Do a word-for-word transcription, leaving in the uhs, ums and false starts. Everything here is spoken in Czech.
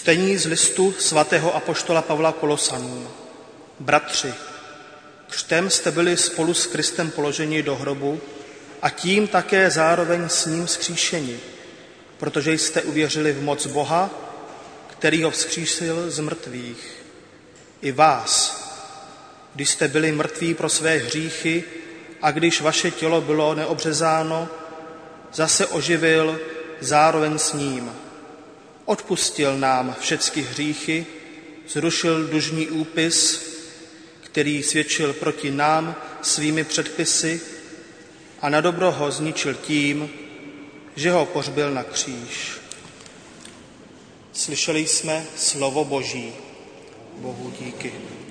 Čtení z listu svatého apoštola Pavla Kolosanům. Bratři, křtem jste byli spolu s Kristem položeni do hrobu a tím také zároveň s ním vzkříšeni, protože jste uvěřili v moc Boha, který ho vzkřísil z mrtvých. I vás, když jste byli mrtví pro své hříchy a když vaše tělo bylo neobřezáno, zase oživil zároveň s ním. Odpustil nám všecky hříchy, zrušil dlužní úpis, který svědčil proti nám svými předpisy a nadobro ho zničil tím, že ho pohřbil na kříž. Slyšeli jsme slovo Boží. Bohu díky.